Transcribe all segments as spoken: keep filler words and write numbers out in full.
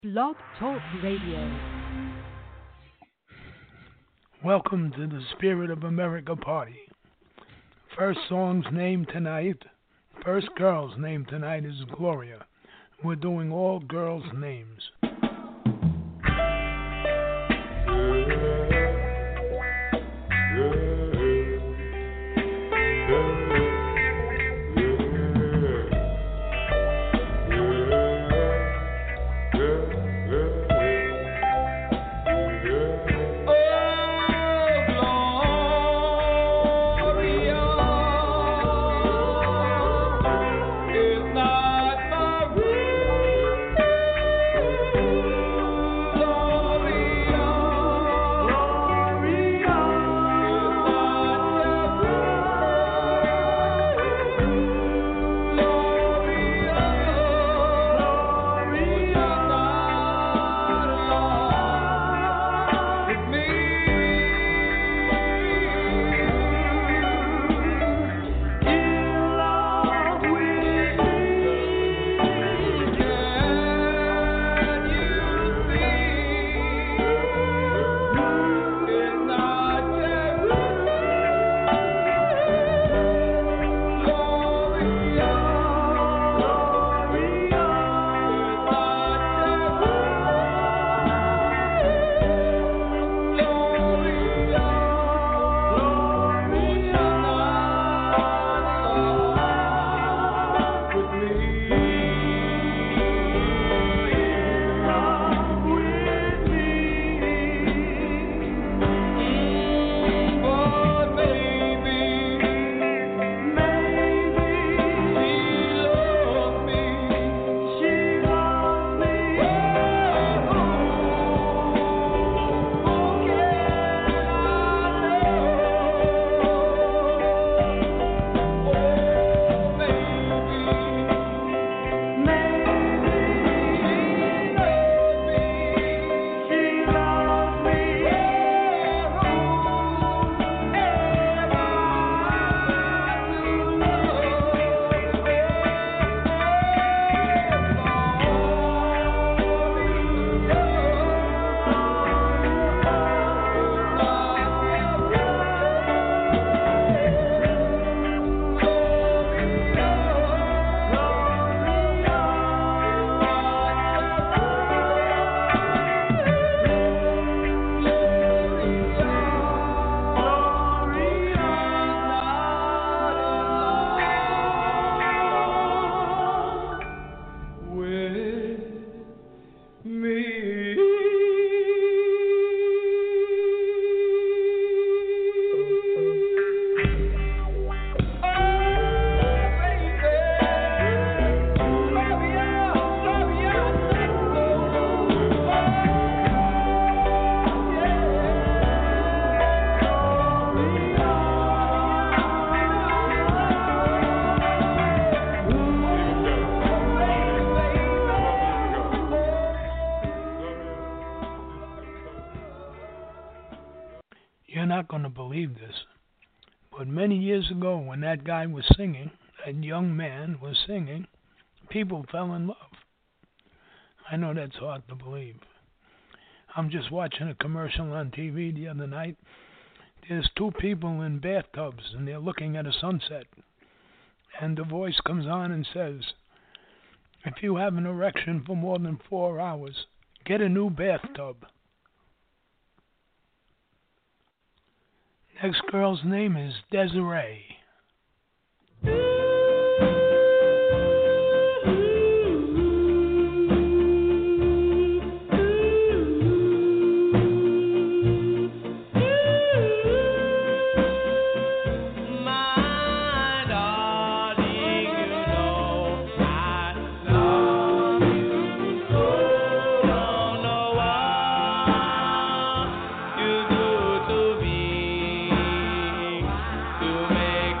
Blog Talk Radio. Welcome to the Spirit of America party. First song's name tonight, first girl's name tonight is Gloria. We're doing all girls' names. You're not going to believe this, but many years ago when that guy was singing, that young man was singing, people fell in love. I know that's hard to believe. I'm just watching a commercial on T V the other night. There's two people in bathtubs and they're looking at a sunset. And the voice comes on and says, if you have an erection for more than four hours, get a new bathtub. Next girl's name is Desiree. To make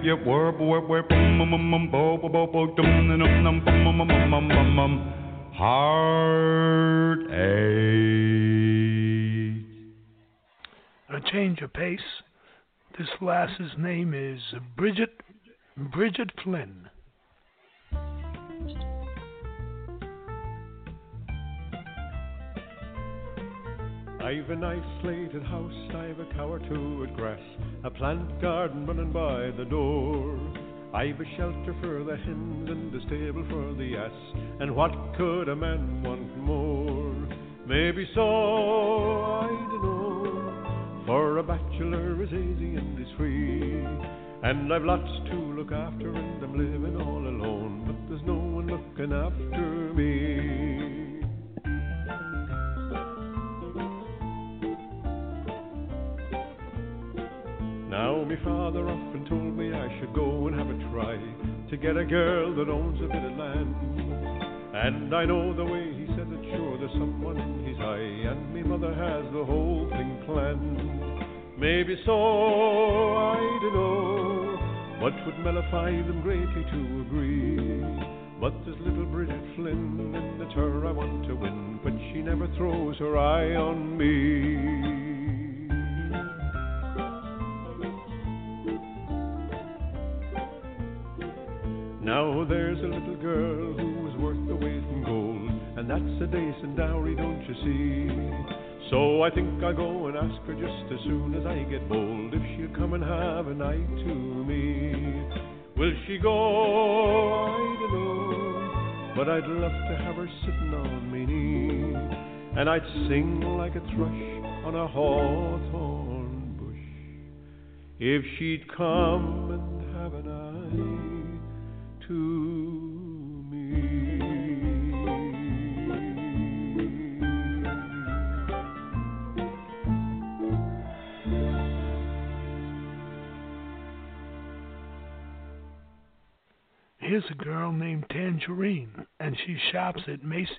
yip yip whirp whirp whirp bum bum bum bum bo bo bo bo dum dum dum bum bum bum bum bum bum bum. Heartache. A change of pace. This lass's name is Bridget Bridget Flynn. I've an isolated house, I've a cow or two at grass, a plant garden running by the door. I've a shelter for the hens and a stable for the ass, and what could a man want more? Maybe so, I dunno, for a bachelor is easy and is free, and I've lots to look after and I'm living all alone, but there's no one looking after me. Now me father often told me I should go and have a try to get a girl that owns a bit of land. And I know the way he says it, sure there's someone in his eye, and me mother has the whole thing planned. Maybe so, I dunno, what would mollify them greatly to agree. But there's little Bridget Flynn, and it's her I want to win, but she never throws her eye on me. Now there's a little girl who is worth the weight in gold, and that's a decent dowry, don't you see? So I think I'll go and ask her just as soon as I get bold, if she'll come and have a night to me. Will she go? I don't know, but I'd love to have her sitting on me knee, and I'd sing like a thrush on a hawthorn bush, if she'd come and have an eye to me. Here's a girl named Tangerine, and she shops at Macy's.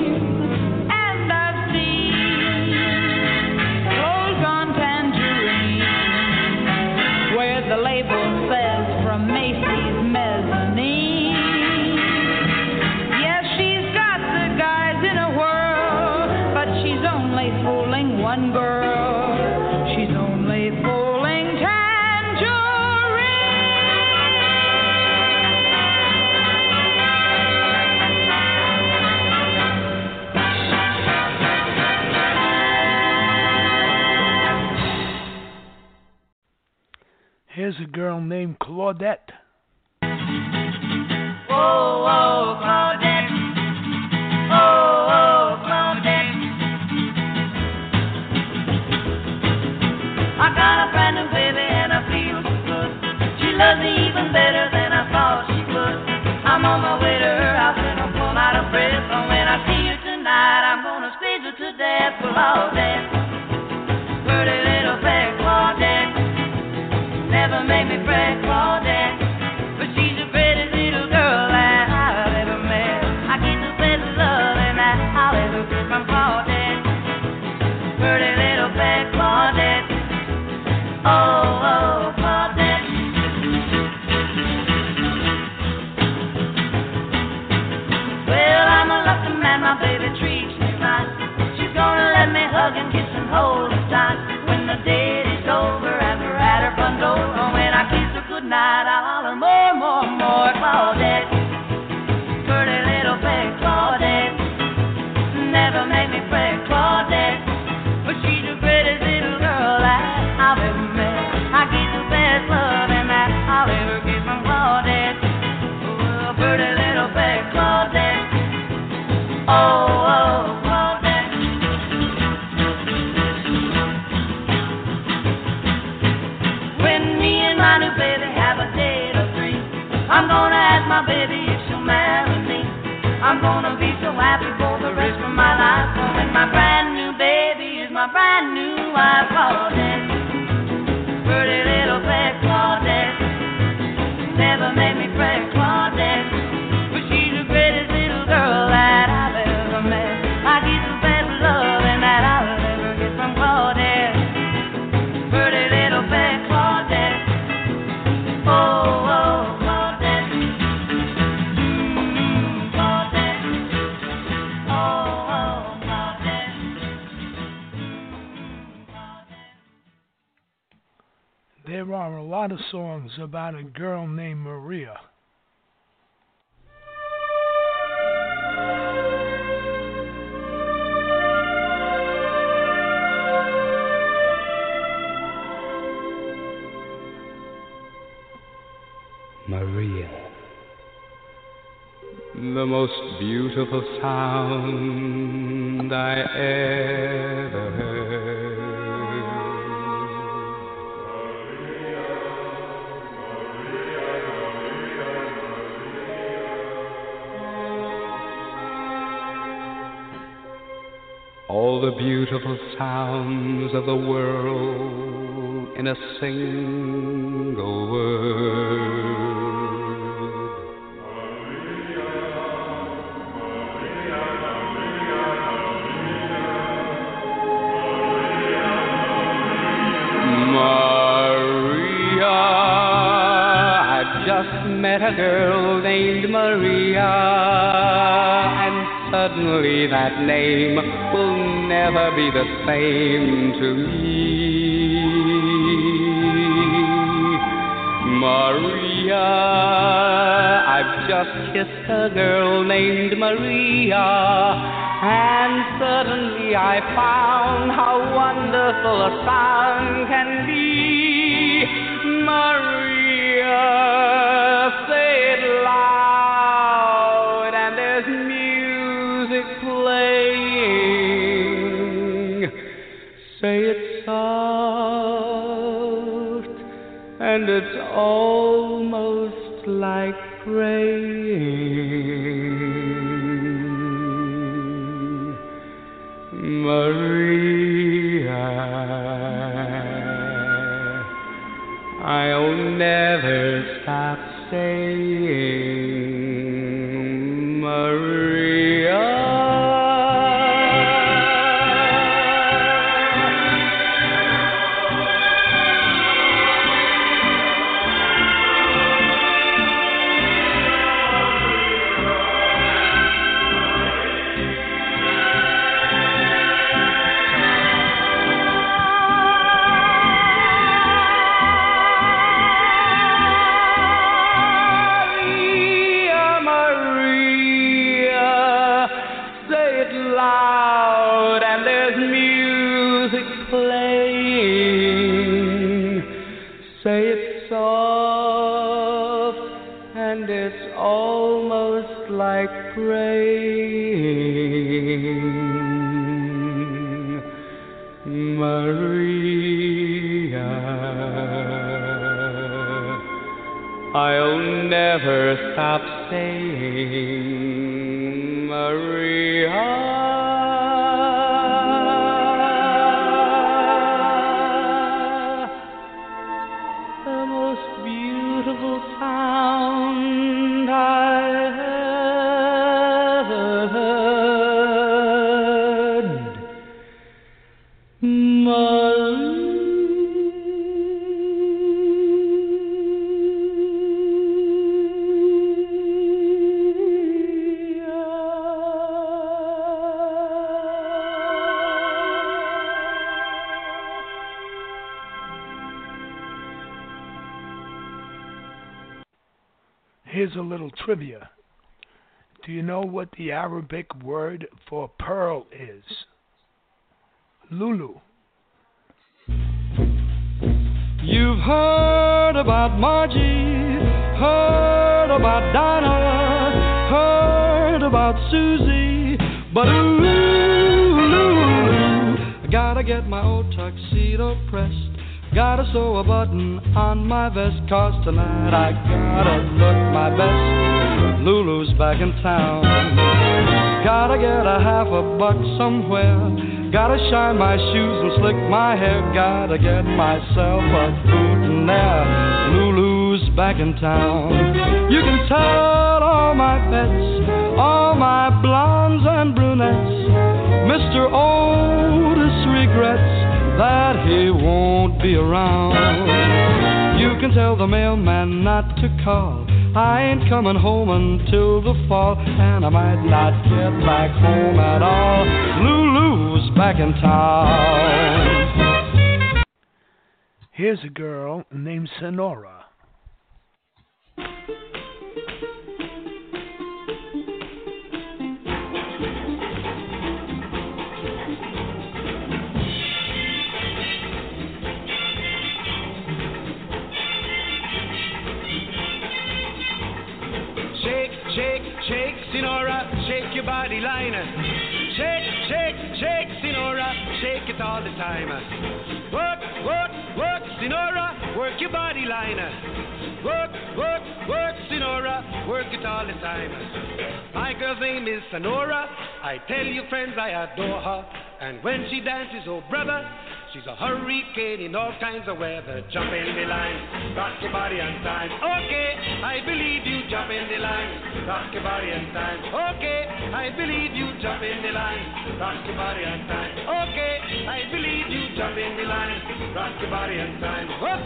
Tangerine. Here's a girl named Claudette. Oh, oh, Claudette. Oh, oh, Claudette. I got a brand new baby and I feel so good. She loves me even better than I thought she would. I'm on my way to her house and I'm plumb out of breath. And when I see her tonight, I'm gonna squeeze her to death. Claudette, pretty little pet Claudette, never make me fret Claudette, but she's the prettiest little girl that I've ever met. I get the best loving that I'll ever get from Claudette, pretty little pet Claudette. Oh, oh, Claudette. Well, I'm a lucky man, my baby treats me right. She's gonna let me hug and kiss and hold her tight. When the date is over and we're at her front door, and when I kiss her goodnight, I'll holler more, more, more. Claudette, pretty little pet Claudette, never make me fret Claudette, but she's the prettiest little girl that I've ever met. I get the best loving that I'll ever get from Claudette. Oh, pretty little pet Claudette. Oh, oh, Claudette. When me and my new baby have a date or three, I'm gonna ask my baby if she'll marry me. I'm gonna be so happy for the rest of my life. And when my brand new baby is my brand new wife, Claudette, pretty little pet Claudette, never made me fret Claudette, but she's the prettiest little girl that I've ever met. I get the best loving that I'll ever get from Claudette, pretty little pet Claudette. Oh, oh, Claudette. Mm, Claudette. Oh, oh, Claudette. Mm, Claudette. There are a lot of songs about a girl named Maria. Maria, the most beautiful sound I ever heard. All the beautiful sounds of the world in a single word. Maria, I've just met a girl named Maria, and suddenly that name will never be the same to me. Maria, I've just kissed a girl named Maria, and suddenly I found how wonderful a sound can be. Maria, say it loud, and there's music playing. Say it soft, and it's almost like praying. Maria, I'll never stop saying Maria. praying, Maria. I'll never stop saying, Maria. Here's a little trivia. Do you know what the Arabic word for pearl is? Lulu. You've heard about Margie, heard about Dinah, heard about Susie, but ooh, Lulu, I gotta get my old tuxedo pressed. Gotta sew a button on my vest, 'cause tonight I gotta look my best. Lulu's back in town. Gotta get a half a buck somewhere. Gotta shine my shoes and slick my hair. Gotta get myself a boutonniere. Lulu's back in town. You can tell all my pets, all my blondes and brunettes, Mister Otis regrets that he won't be around. You can tell the mailman not to call. I ain't coming home until the fall, and I might not get back home at all. Lulu's back in town. Here's a girl named Sonora. Shake, Sonora, shake your body line. Shake, shake, shake, Sonora, shake it all the time. Work, work, work, Sonora, work your body line. Work, work, work, Sonora, work it all the time. My girl's name is Sonora. I tell you, friends, I adore her. And when she dances, oh brother, she's a hurricane in all kinds of weather. Jump in the line, rock your body and time. Okay, I believe you. Jump in the line, rock your body and time. Okay, I believe you. Jump in the line, rock your body and time. Okay, I believe you. Jump in the line, rock your body and time. Whoop.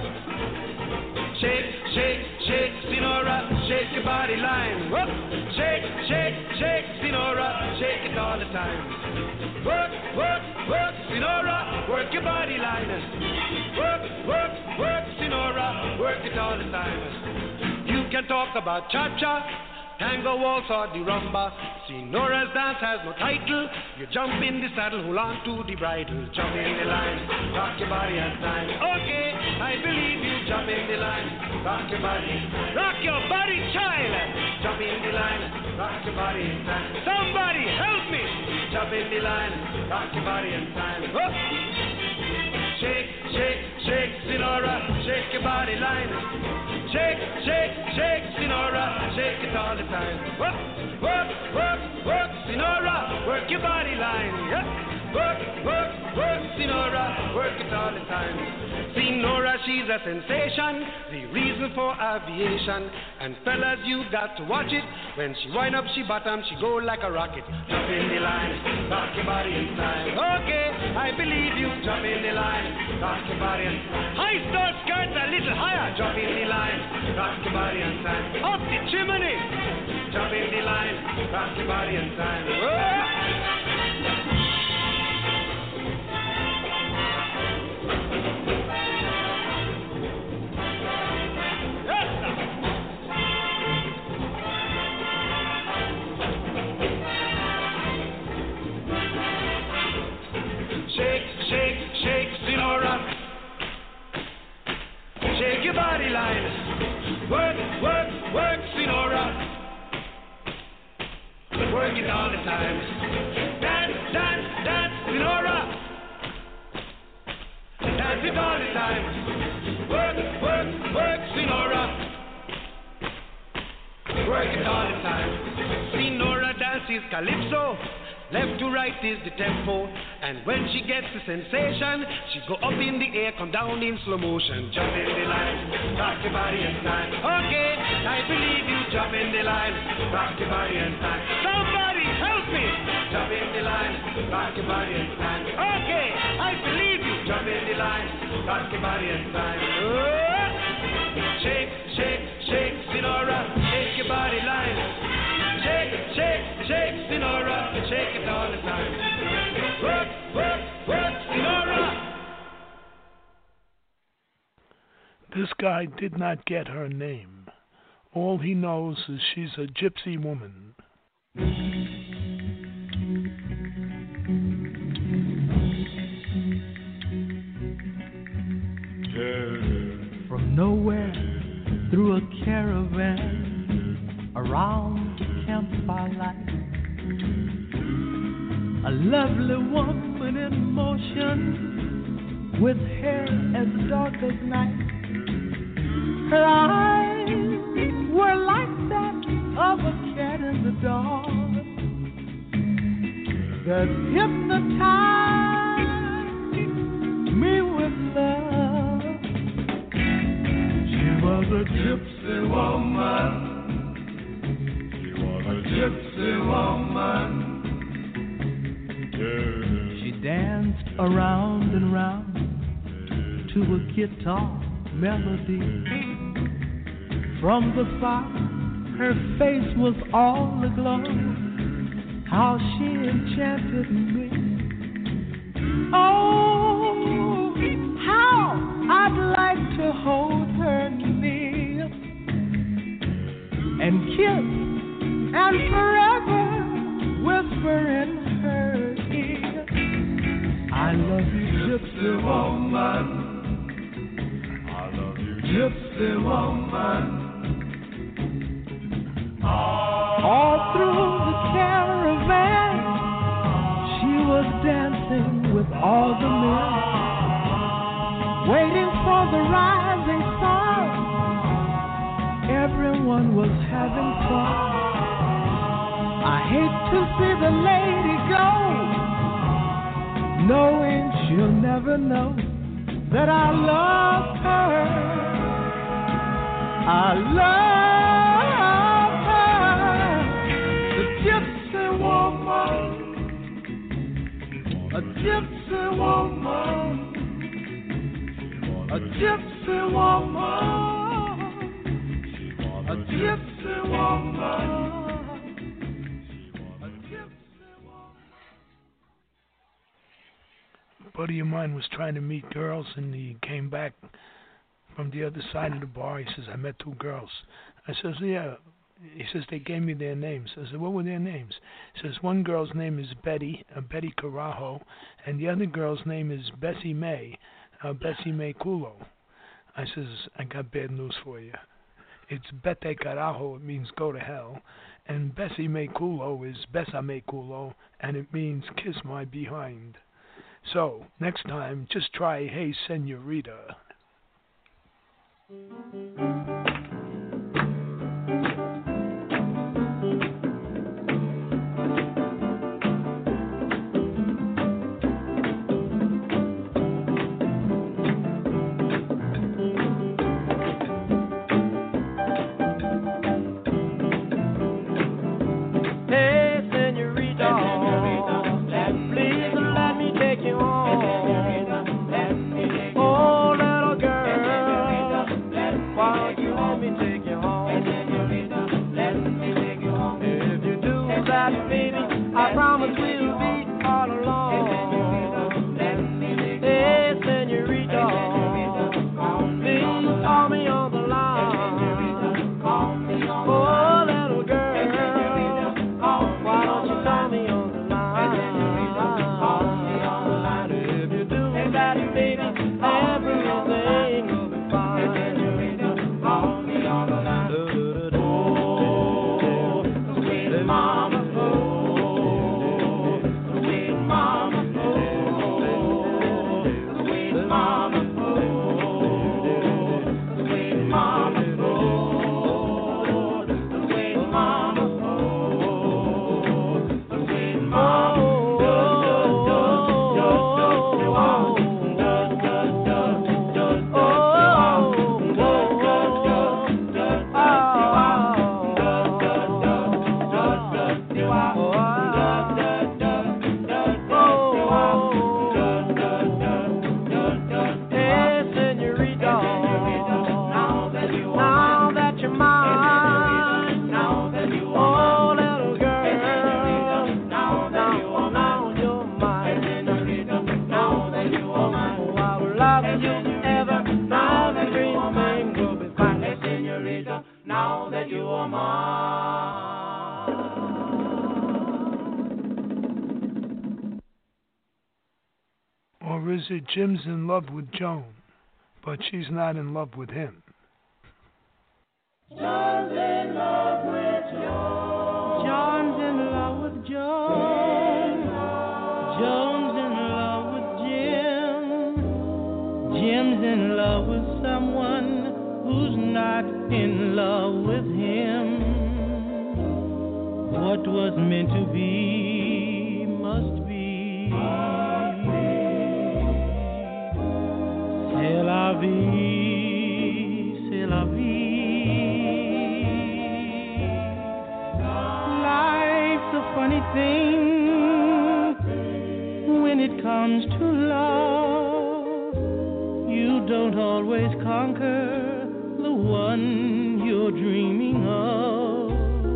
Shake, shake, shake, Sonora, shake your body line. Whoop. Shake, shake, shake, Sonora, shake it all the time. Work, work, work, Sonora, work your body line. Work, work, work, Sonora, work it all the time. You can talk about cha-cha, tango, waltz, or the rumba. Sonora's dance has no title. You jump in the saddle, hold on to the bridle. Jump in the line, rock your body and time. Okay, I believe you. Jump in the line, rock your body. Rock your body, child. Jump in the line, rock your body and time. Somebody help me. Jump in the line, rock your body and time. Whoop. Shake, shake, shake, Sonora, shake your body line. Shake, shake, shake, Sonora, shake it all the time. Work, work, work, work, Sonora, work your body line. Yep. Work, work, work, Sonora, work it all the time. Sonora, she's a sensation, the reason for aviation. And fellas, you got to watch it. When she wind up, she bottom, she go like a rocket. Jump in the line, rock your body in time. Okay, I believe you. Jump in the line, rock your body in time. High start skirts a little higher. Jump in the line, rock your body in time. Up the chimney. Jump in the line, rock your body in time. Whoa. Shake, shake, shake, Sonora. Shake your body line. Work, work, work, Sonora. work it all the time. Dance, dance, dance, Sinora. Dance it all the time. Work, work, work, Sinora. Work it all the time. Sinora dances calypso. Left to right is the tempo, and when she gets the sensation, she go up in the air, come down in slow motion. Jump in the line, rock your body and time. Okay, I believe you. Jump in the line, rock your body and time. Somebody help me. Jump in the line, rock your body and time. Okay, I believe you. Jump in the line, rock your body and time. Oh. Shake, shake, shake, Sinora, shake your body line. Shake, shake, shake, Sinora, shake it all the time. Work, work, work, Sinora. This guy did not get her name. All he knows is she's a gypsy woman. From nowhere, through a caravan, around the campfire light, a lovely woman in motion, with hair as dark as night. Her eyes were like that of a cat in the dark that hypnotized me with love. She was a gypsy woman. She was a gypsy woman. Yeah. She danced around and round to a guitar melody. From the far, her face was all aglow. How she enchanted me. Oh, how I'd like to hold her near and kiss and forever whisper in her ear, I love you, gypsy woman. I love you, gypsy woman. All through the caravan, she was dancing with all the men, waiting for the rising sun. Everyone was having fun. I hate to see the lady go, knowing she'll never know that I love her. I love gypsy woman, a gypsy woman, a gypsy woman, a gypsy woman. A buddy of mine was trying to meet girls, and he came back from the other side of the bar. He says, I met two girls. I says, yeah. He says, they gave me their names. I said, what were their names? He says, one girl's name is Betty, uh, Betty Carajo, and the other girl's name is Bessie May, uh, Bessie May Culo. I says, I got bad news for you. It's Bete Carajo, it means go to hell, and Bessie May Culo is Besa May Culo, and it means kiss my behind. So, next time, just try, hey, senorita. I promise we'll be all alone. Hey, senorita, please call me on the line. Oh, little girl, why don't you call me on the line? If you do that, baby, everything will be fine. Call me on the line. Oh, sweet mama, oh. Or is it Jim's in love with Joan, but she's not in love with him? John's in love with Joan. John's in love with Joan. Joan's in love with Jim. Jim's in love with someone who's not in love with him. What was meant to be must be. C'est la vie, c'est la vie. Life's a funny thing when it comes to love. You don't always conquer the one you're dreaming of.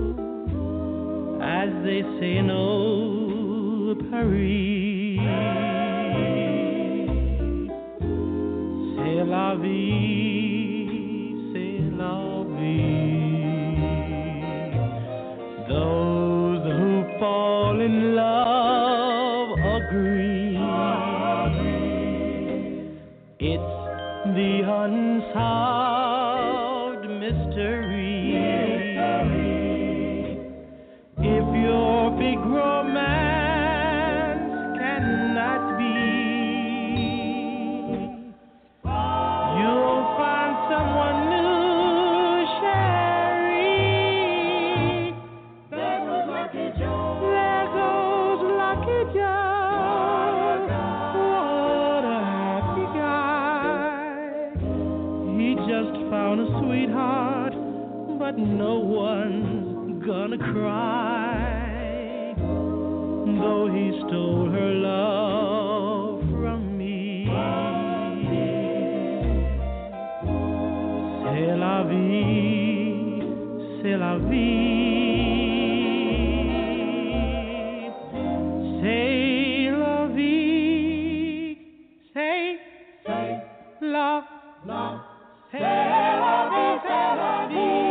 As they say in old Paris, c'est la vie, c'est la vie. Those who fall in love agree. It's the unsolved mystery. If your big romance cannot be, you'll find someone new, Sherry. There goes Lucky Joe. There goes Lucky Joe. What a happy guy. He just found a sweetheart, but no one's gonna cry, though he stole her love from me. C'est la vie, c'est la vie. C'est la vie, c'est, c'est la, la, c'est la vie, c'est la vie.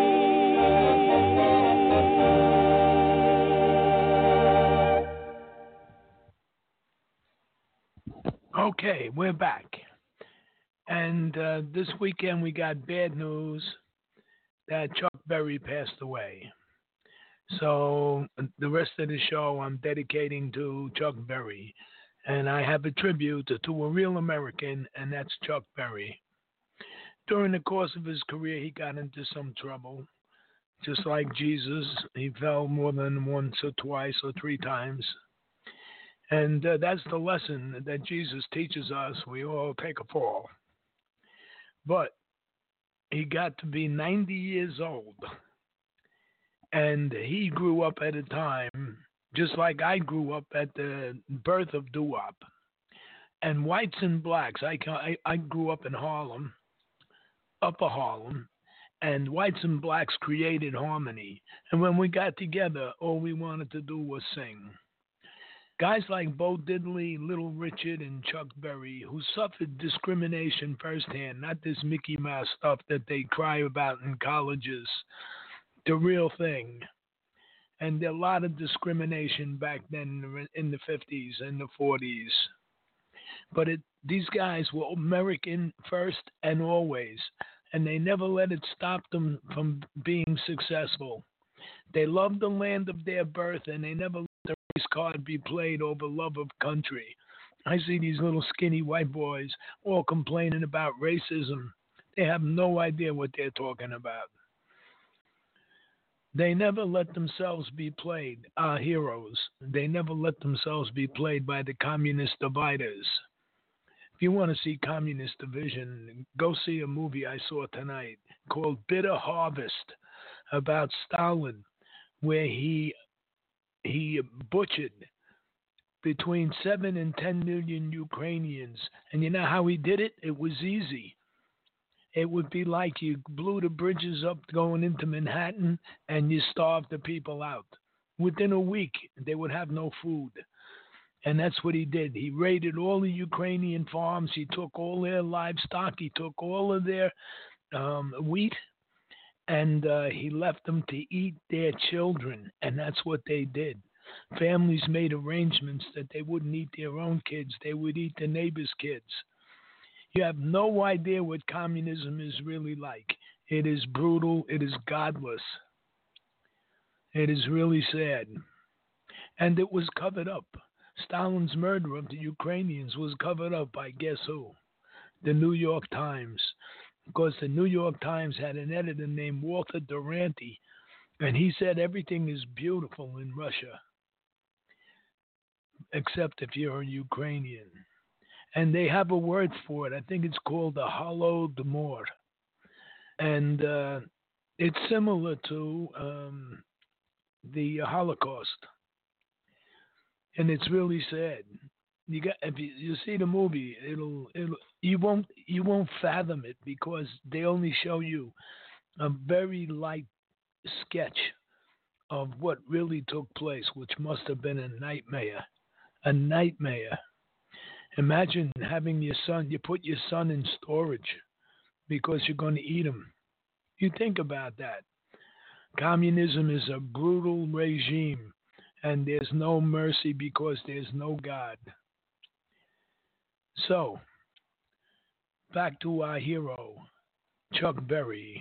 Okay, we're back. And uh, this weekend we got bad news that Chuck Berry passed away. So the rest of the show I'm dedicating to Chuck Berry. And I have a tribute to a real American, and that's Chuck Berry. During the course of his career, he got into some trouble. Just like Jesus, he fell more than once or twice or three times. And uh, that's the lesson that Jesus teaches us. We all take a fall. But he got to be ninety years old. And he grew up at a time, just like I grew up at the birth of doo-wop. And whites and blacks, I, I, I grew up in Harlem, Upper Harlem, and whites and blacks created harmony. And when we got together, all we wanted to do was sing. Guys like Bo Diddley, Little Richard, and Chuck Berry, who suffered discrimination firsthand, not this Mickey Mouse stuff that they cry about in colleges, the real thing. And there a lot of discrimination back then in the fifties and the forties. But it, these guys were American first and always, and they never let it stop them from being successful. They loved the land of their birth, and they never let the race card be played over love of country. I see these little skinny white boys all complaining about racism. They have no idea what they're talking about. They never let themselves be played, our heroes. They never let themselves be played by the communist dividers. If you want to see communist division, go see a movie I saw tonight called Bitter Harvest about Stalin, where he he butchered between seven and ten million Ukrainians. And you know how he did it? It was easy. It would be like you blew the bridges up going into Manhattan and you starved the people out. Within a week, they would have no food. And that's what he did. He raided all the Ukrainian farms. He took all their livestock. He took all of their um, wheat. And uh, he left them to eat their children. And that's what they did. Families made arrangements that they wouldn't eat their own kids, they would eat the neighbor's kids. You have no idea what communism is really like. It is brutal, it is godless. It is really sad. And it was covered up. Stalin's murder of the Ukrainians was covered up by guess who? The New York Times. Because the New York Times had an editor named Walter Duranty, and he said everything is beautiful in Russia, except if you're a Ukrainian. And they have a word for it. I think it's called the Holodomor. And uh, it's similar to um, the Holocaust. And it's really sad. You got if you, you see the movie, it'll it'll you won't you won't fathom it because they only show you a very light sketch of what really took place, which must have been a nightmare, a nightmare. Imagine having your son, you put your son in storage because you're going to eat him. You think about that. Communism is a brutal regime, and there's no mercy because there's no God. So, back to our hero, Chuck Berry.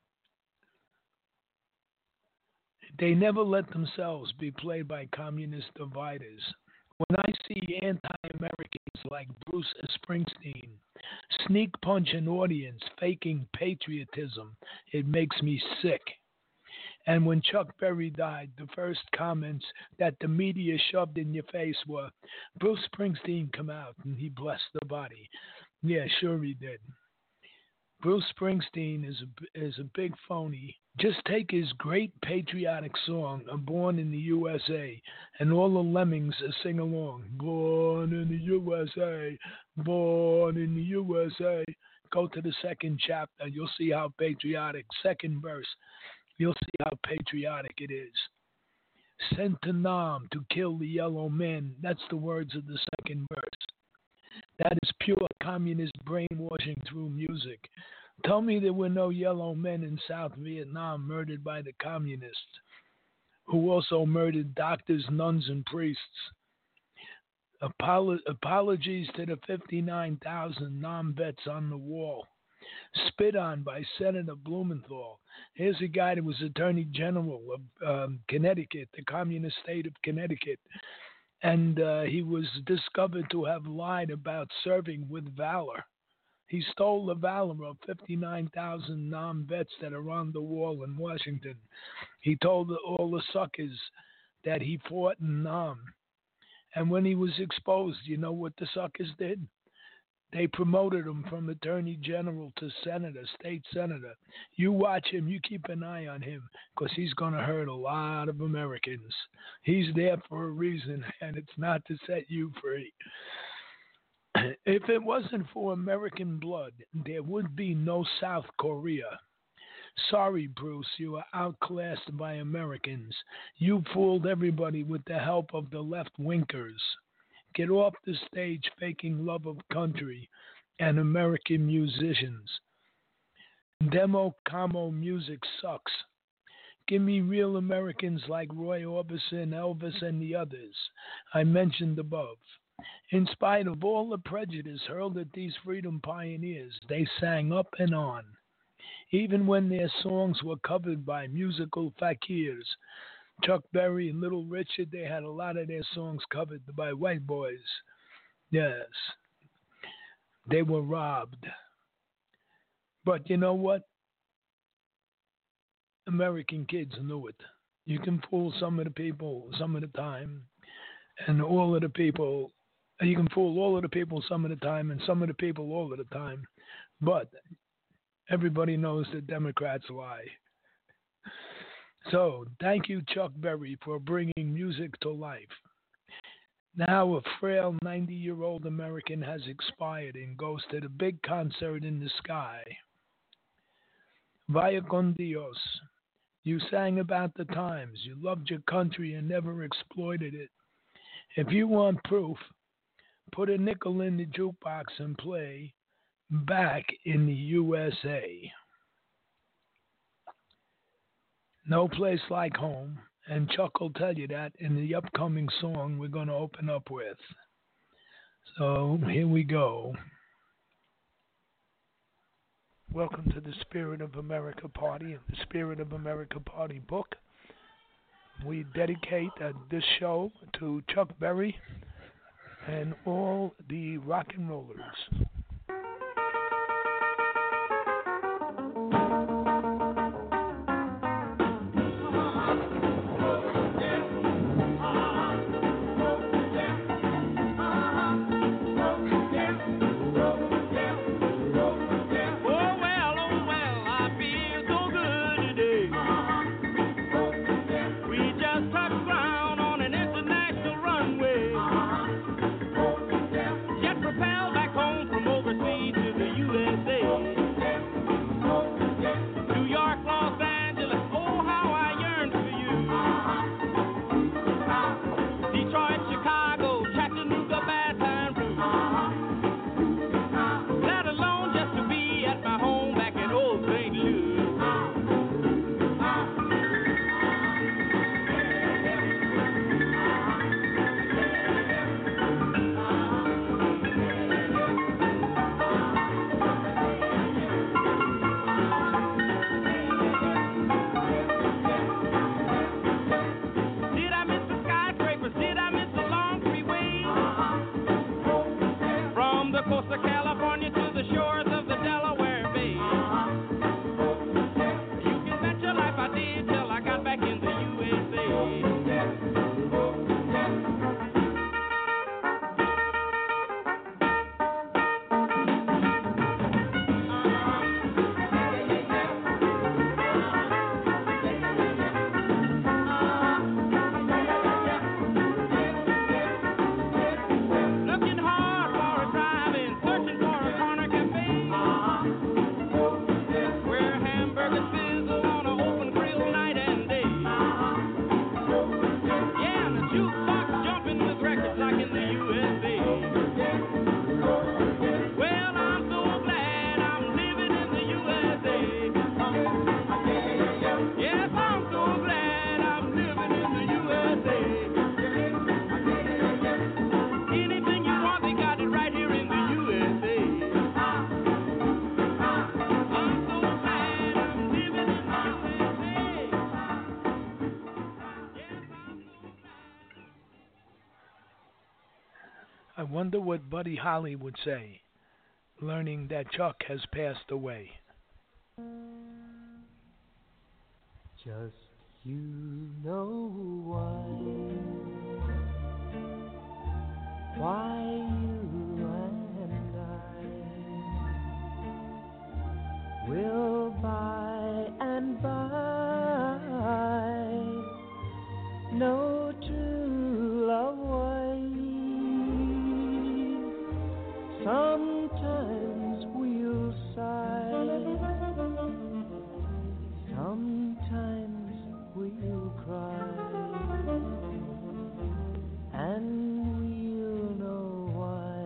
They never let themselves be played by communist dividers. When I see anti-Americans like Bruce Springsteen sneak punch an audience faking patriotism, it makes me sick. And when Chuck Berry died, the first comments that the media shoved in your face were, Bruce Springsteen come out and he blessed the body. Yeah, sure he did. Bruce Springsteen is a, is a big phony. Just take his great patriotic song, Born in the U S A, and all the lemmings sing along. Born in the U S A, born in the U S A. Go to the second chapter, you'll see how patriotic, second verse, you'll see how patriotic it is. Sent to Nam to kill the yellow men, that's the words of the second verse. That is pure communist brainwashing through music. Tell me there were no yellow men in South Vietnam murdered by the communists, who also murdered doctors, nuns, and priests. Apolo- apologies to the fifty-nine thousand Nam vets on the wall. Spit on by Senator Blumenthal. Here's a guy that was Attorney General of um, Connecticut, the communist state of Connecticut. And uh, he was discovered to have lied about serving with valor. He stole the valor of fifty-nine thousand Nam vets that are on the wall in Washington. He told all the suckers that he fought in Nam. And when he was exposed, you know what the suckers did? They promoted him from Attorney General to Senator, State Senator. You watch him, you keep an eye on him, because he's going to hurt a lot of Americans. He's there for a reason, and it's not to set you free. If it wasn't for American blood, there would be no South Korea. Sorry, Bruce, you are outclassed by Americans. You fooled everybody with the help of the left-winkers. Get off the stage faking love of country and American musicians. Demo Camo music sucks. Give me real Americans like Roy Orbison, Elvis, and the others I mentioned above. In spite of all the prejudice hurled at these freedom pioneers, they sang up and on. Even when their songs were covered by musical fakirs, Chuck Berry and Little Richard, they had a lot of their songs covered by white boys. Yes, they were robbed. But you know what? American kids knew it. You can fool some of the people some of the time, and all of the people, you can fool all of the people some of the time, and some of the people all of the time. But everybody knows that Democrats lie. So, thank you, Chuck Berry, for bringing music to life. Now, a frail ninety-year-old American has expired and goes to the big concert in the sky. Vaya con Dios. You sang about the times. You loved your country and never exploited it. If you want proof, put a nickel in the jukebox and play Back in the U S A. No place like home. And Chuck will tell you that in the upcoming song we're going to open up with. So here we go. Welcome to the Spirit of America Party and the Spirit of America Party book. We dedicate uh, this show to Chuck Berry and all the rock and rollers. I wonder what Buddy Holly would say, learning that Chuck has passed away. Just you know why, why you and I will by and by know true love was. Sometimes we'll sigh, sometimes we'll cry, and we'll know why.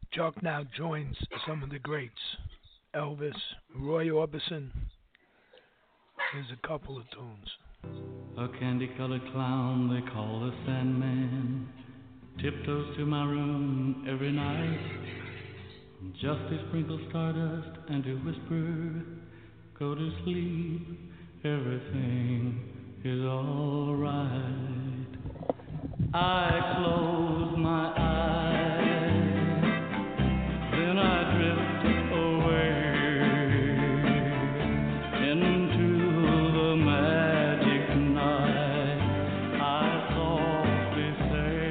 Chuck now joins some of the greats. Elvis, Roy Orbison. Here's a couple of tunes. A candy-colored clown they call the Sandman tiptoes to my room every night just to sprinkle stardust and to whisper, go to sleep, everything is all right. I close my eyes, then I drift away into the magic night. I softly say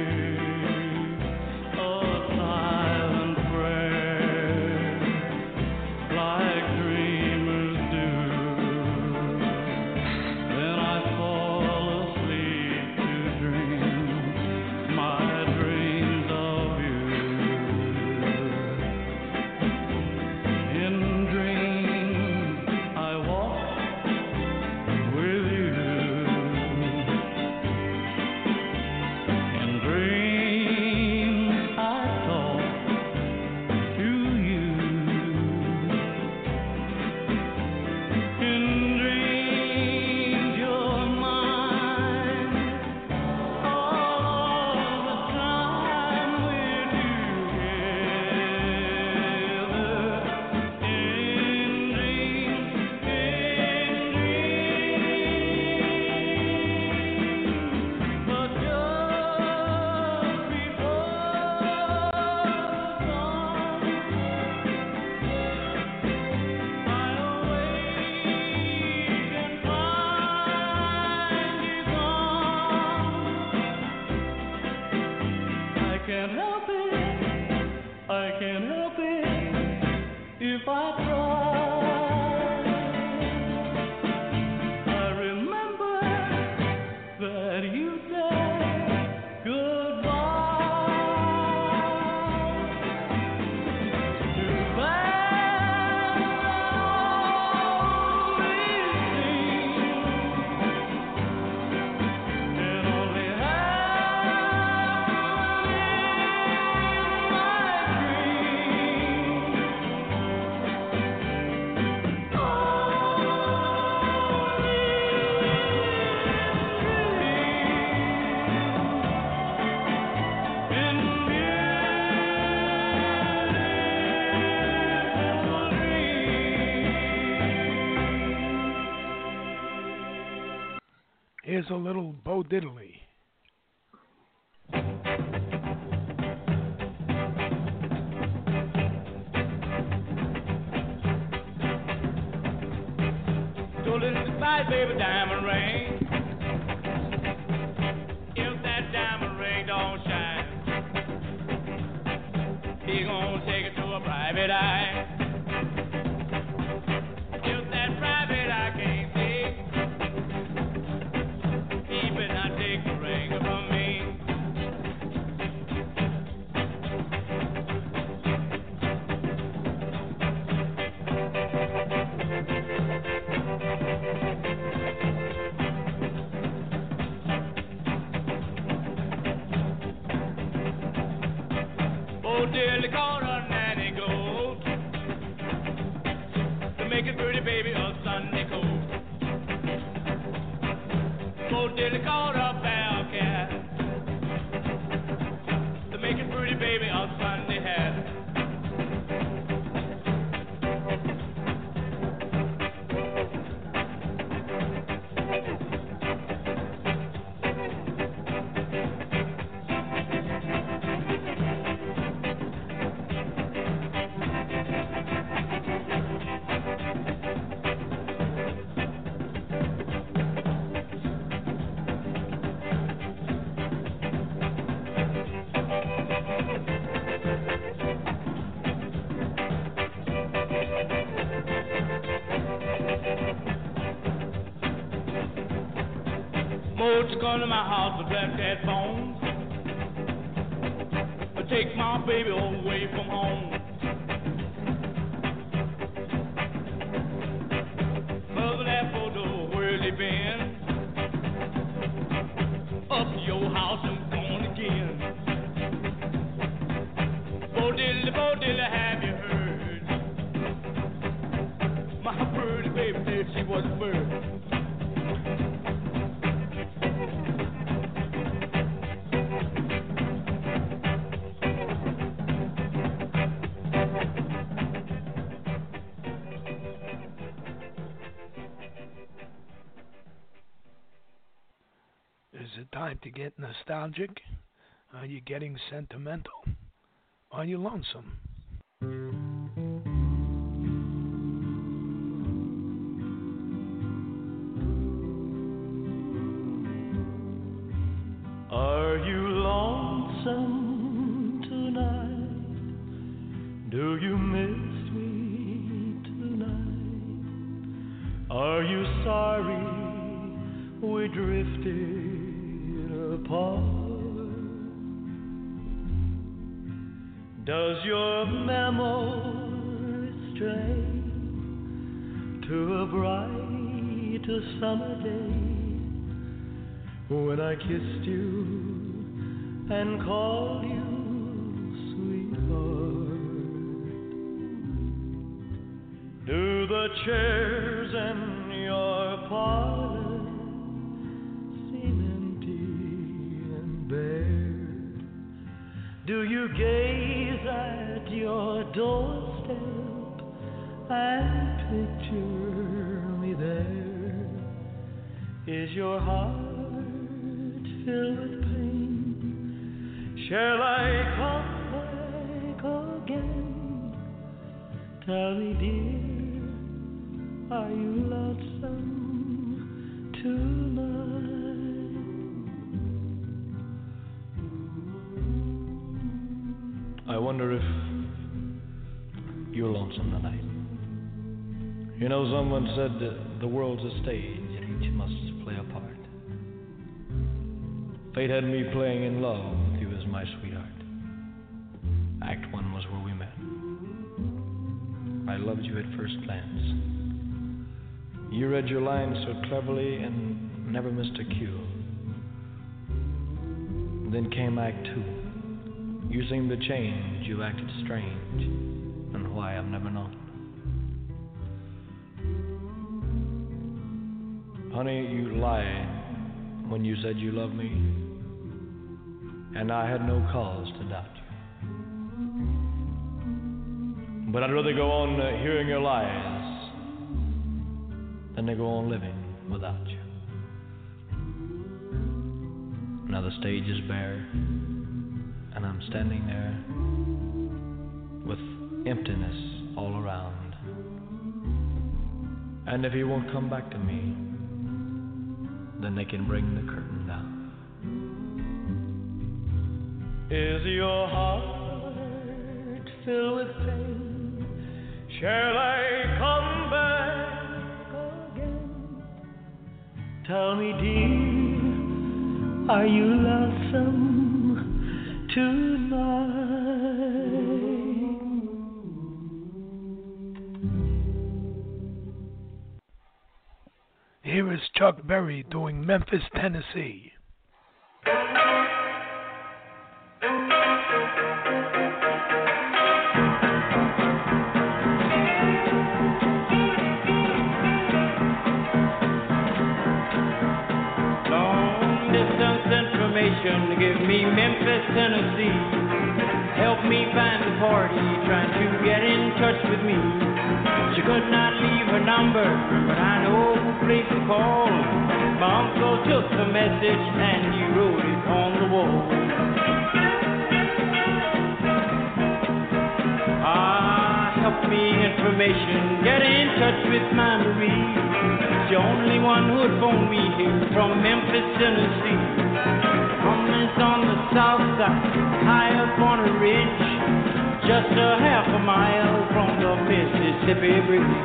a silent prayer like dreamers do. Then I fall asleep to dream my dreams of you. In dreams I walk with you. In dreams I talk to you. In dreams you're mine all the time we're together. In dreams, in dreams, but just before dawn, I awake and find you gone. I can't help it, I can't help it if I try. I remember that you said goodbye. Too bad all these things can only happen in my dreams. Oh, in beautiful dreams. Here's a little Bo Diddley. So little goodbye, baby, diamond ring. If that diamond ring don't shine, he gonna take it to a private eye. If that private eye can't see, he better not take the ring from me. Oh, dearly caught a nanny goat to make a pretty baby a Sunday coat. Oh, dearly caught a bell cat to make a pretty baby a Sunday hat. Moats come to my house with black cat bones, but take my baby away from home. Mother, that photo, where's he been? Up to your house and gone again. Oh, dear Chuck Berry. Is it time to get nostalgic? Are you getting sentimental? Are you lonesome? Are you lonesome tonight? Do you miss me tonight? Are you sorry we drifted apart? Does your memory stray to a bright summer day when I kissed you and called you sweetheart? Do the chairs in your parlor seem empty and bare? Do you gaze at your doorstep and picture me there? Is your heart filled with pain? Shall I come back again? Tell me, dear, are you lonesome tonight? I wonder if you're lonesome tonight. You know, someone said that the world's a stage and each must play a part. Fate had me playing in love with you as my sweetheart. Act one was where we met. I loved you at first glance. You read your lines so cleverly and never missed a cue. Then came Act two. You seemed to change, you acted strange, and why I've never known. Honey, you lied when you said you loved me, and I had no cause to doubt you. But I'd rather go on uh, hearing your lies than to go on living without you. Now the stage is bare, and I'm standing there with emptiness all around. And if you won't come back to me, then they can bring the curtain down. Is your heart filled with pain? Shall I come back again? Tell me, dear, are you lonesome tonight? Here is Chuck Berry doing Memphis, Tennessee. Long distance information, give me Memphis, Tennessee. Help me find the party trying to get in touch with me. She could not leave her number, but I know who place to call. My uncle took the message and he wrote it on the wall. Ah, help me information, get in touch with my Marie. She's the only one who'd phone me here from Memphis, Tennessee. Home is on the south side, high up on a ridge, just a half a mile from the Mississippi Bridge.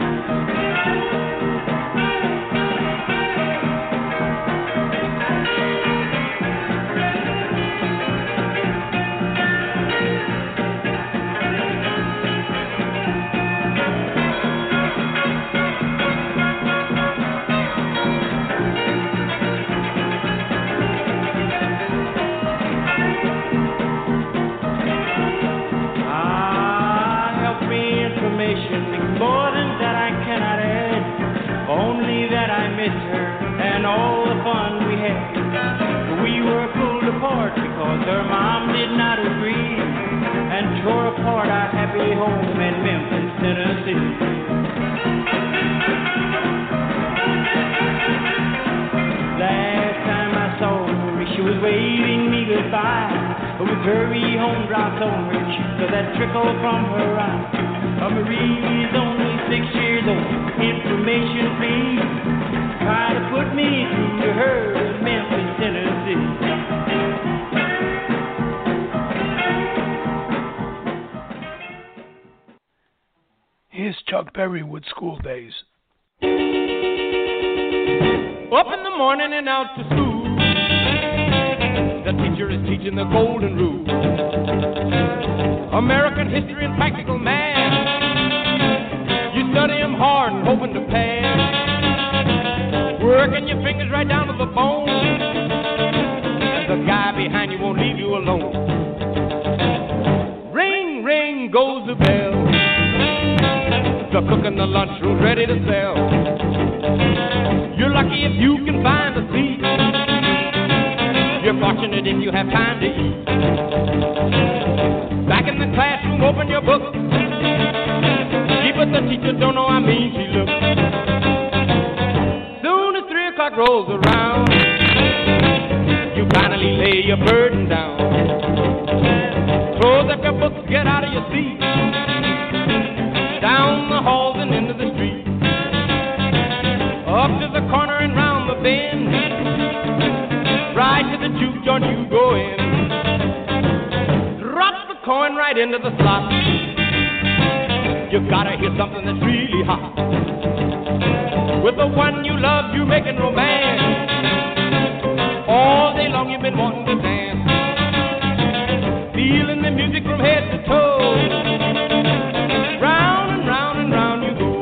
More than that I cannot add. and tore apart our happy home in Memphis, Tennessee. Last time I saw her, she was waving me goodbye, with her wee home drops on her cheek, with that trickle from her eye. Uh, Marie's only six years old, information please. Try to put me through to her in Memphis, Tennessee. Here's Chuck Berry with School Days. Up in the morning and out to school. The teacher is teaching the golden rule. American history and practical math. You study them hard and hoping to pass. Working your fingers right down to the bone. The guy behind you won't leave you alone. Ring, ring goes the bell. The cook in the lunchroom's ready to sell. You're lucky if you can find a seat. You're fortunate if you have time to eat. Back in the classroom, open your book. Gee, but the teacher don't know how mean she looks. Soon as three o'clock rolls around, you finally lay your burden down. Close up your books, get out of your seat. Down the halls and into the street. Up to the corner and round the bend. Right to the juke joint you go in. Drop the coin right into the slot. You gotta hear something that's really hot. With the one you love, you're making romance. All day long you've been wanting to dance. Feeling the music from head to toe. Round and round and round you go.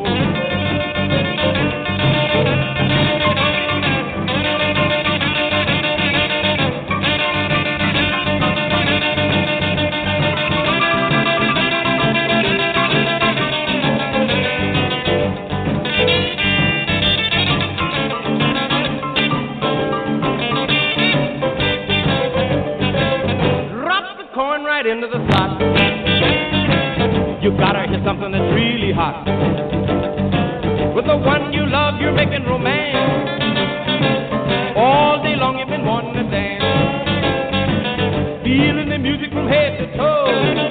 Into the slot. You gotta hear something that's really hot. With the one you love, you're making romance. All day long you've been wanting to dance. Feeling the music from head to toe.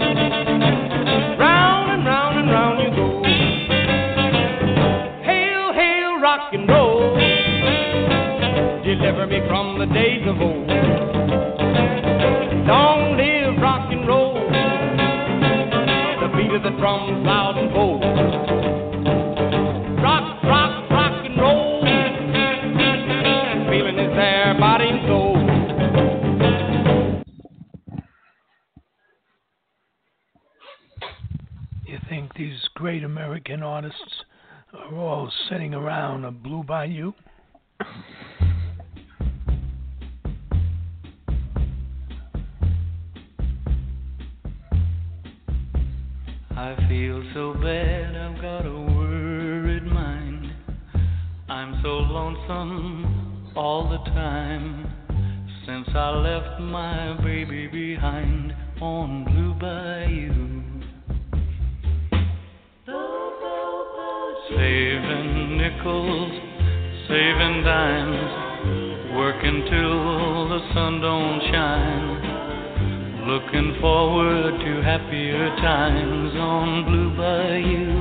Round and round and round you go. Hail, hail, rock and roll. Deliver me from the days of old. Long live rock and roll. The beat of the drums loud and bold. Rock, rock, rock and roll. Feeling is there, body and soul. You think these great American artists are all sitting around a Blue Bayou? I feel so bad, I've got a worried mind. I'm so lonesome all the time. Since I left my baby behind on Blue Bayou. Saving nickels, saving dimes, working till the sun don't shine. Looking forward to happier times on Blue Bayou.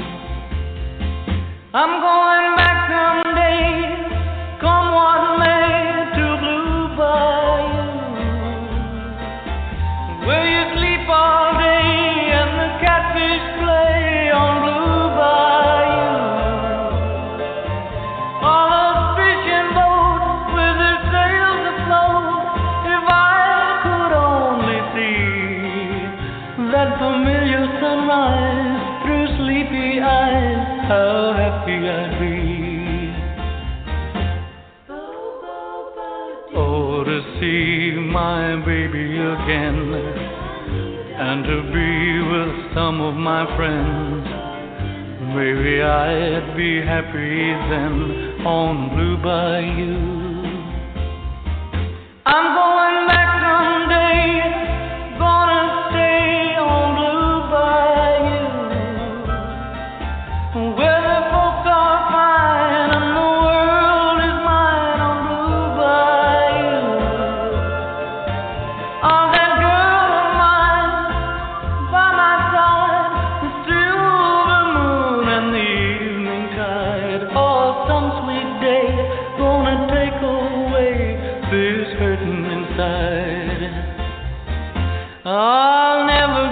I'm going back someday, come what may, to Blue Bayou, where you sleep all day and the catfish play on Blue Bayou. All those fishing boats with their sails afloat, if I could only that familiar sunrise through sleepy eyes, how happy I'd be. Oh, to see my baby again, and to be with some of my friends. Maybe I'd be happy then on Blue Bayou. I'm going back someday, gonna stay on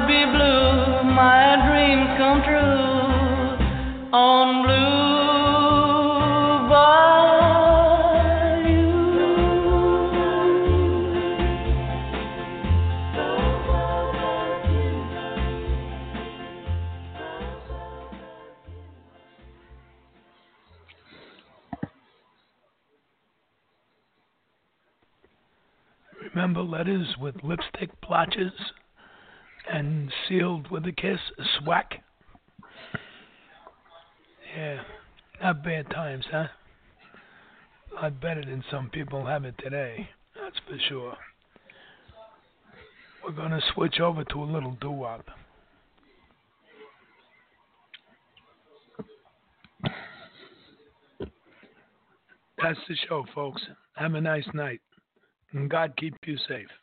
be blue, my dreams come true on Blue Bayou. Remember letters with lipstick blotches and sealed with a kiss, swack? Yeah, not bad times, huh? A lot better than some people have it today, that's for sure. We're going to switch over to a little doo-wop. That's the show, folks. Have a nice night. And God keep you safe.